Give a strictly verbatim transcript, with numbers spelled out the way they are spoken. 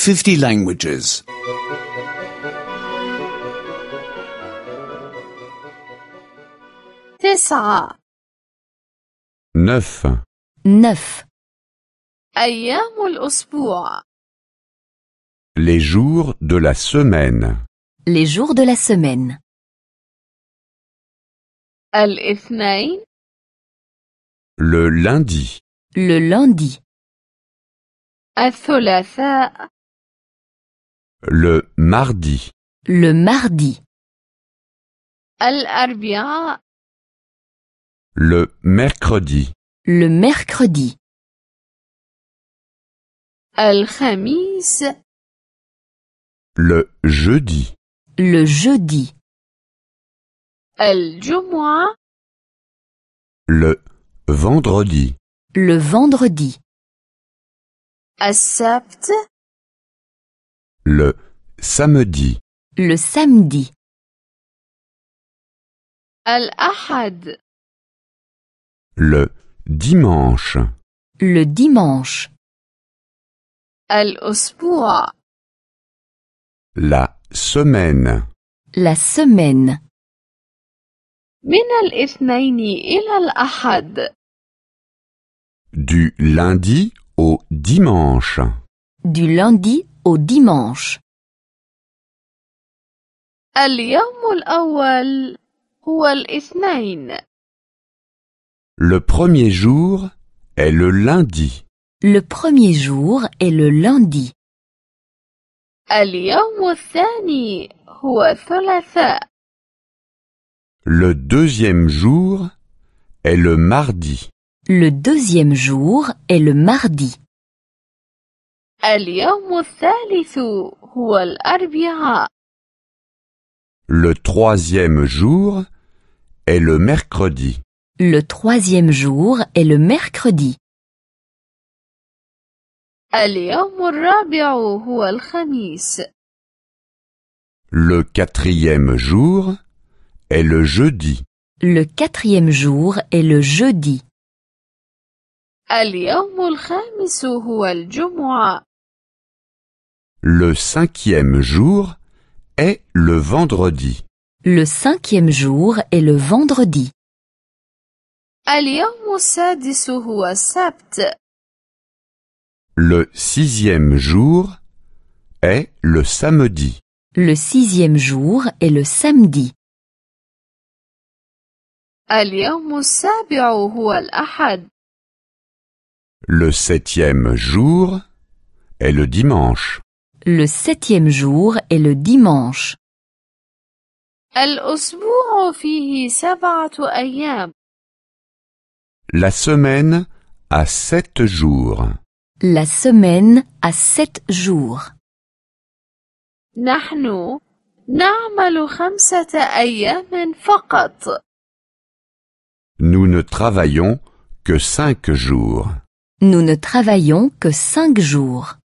fifty languages. تسعة. neuf. neuf. أيام الأسبوع. Les jours de la semaine. Les jours de la semaine. الاثنين. Le lundi. Le lundi. الثلاثاء. Le mardi. Le mardi. الأربعاء. Le mercredi. Le mercredi. الخميس. Le jeudi. Le jeudi. الجمعة. Le vendredi. Le vendredi. السبت. Le samedi. Le samedi. الأحد. Le dimanche. Le dimanche. الأسبوع. La semaine. La semaine. من الاثنين إلى الأحد. Du lundi au dimanche. Du lundi au dimanche. اليوم الأول هو الاثنين. Le premier jour est le lundi. Le premier jour est le lundi. اليوم الثاني هو الثلاثاء. Le deuxième jour est le mardi. Le deuxième jour est le mardi. اليوم الثالث هو الأربعاء. Le troisième jour est le mercredi. Le troisième jour est le mercredi. اليوم الرابع هو الخميس. Le quatrième jour est le jeudi. Le quatrième jour est le jeudi. اليوم الخامس هو الجمعة. Le cinquième jour est le vendredi. Le cinquième jour est le vendredi. اليوم السادس هو السبت. Le sixième jour est le samedi. Le sixième jour est le samedi. اليوم السابع هو الأحد. Le septième jour est le dimanche. Le septième jour est le dimanche. الأسبوع فيه سبعة أيام. La semaine a sept jours. La semaine a sept jours. نحن نعمل خمسة أيام فقط. Nous ne travaillons que cinq jours. Nous ne travaillons que cinq jours.